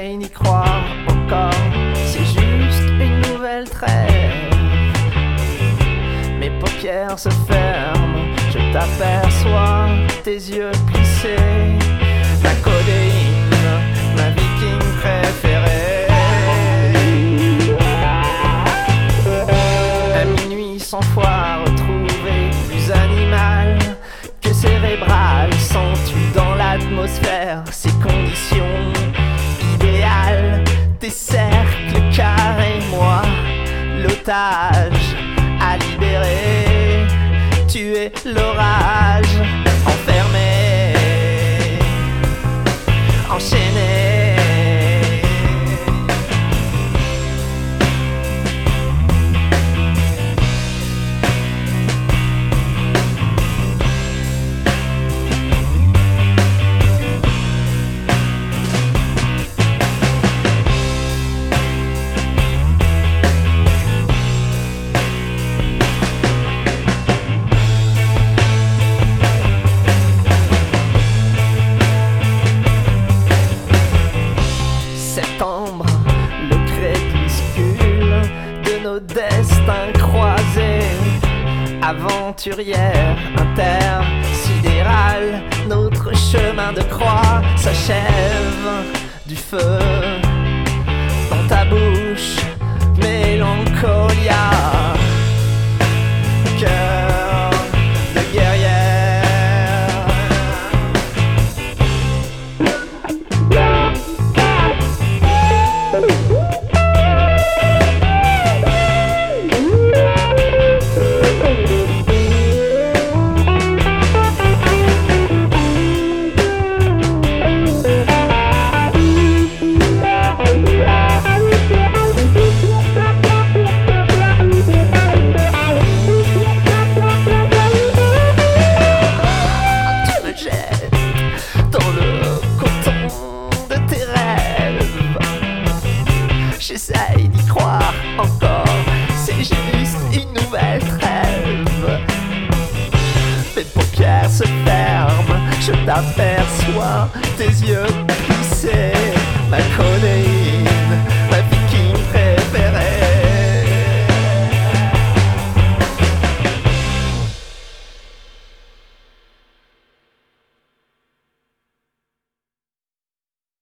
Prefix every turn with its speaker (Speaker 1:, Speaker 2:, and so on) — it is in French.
Speaker 1: j'essaye d'y croire encore. C'est juste une nouvelle trêve. Mes paupières se ferment, je t'aperçois, tes yeux plissés. La codéine, ma viking préférée. À minuit 100 fois retrouvé, plus animal que cérébral. Sens-tu dans l'atmosphère ces conditions idéales? Tes cercles carrés, moi, l'otage à libérer. Tu es l'orage, enfermé, enchaîné. Septembre, le crépuscule de nos destins croisés. Aventurière intersidérale, notre chemin de croix s'achève. Du feu dans ta bouche, mélancolia, cœur de guerrière. J'essaye d'y croire encore, c'est juste une nouvelle trêve. Mes paupières se ferment, je t'aperçois, tes yeux plissés, ma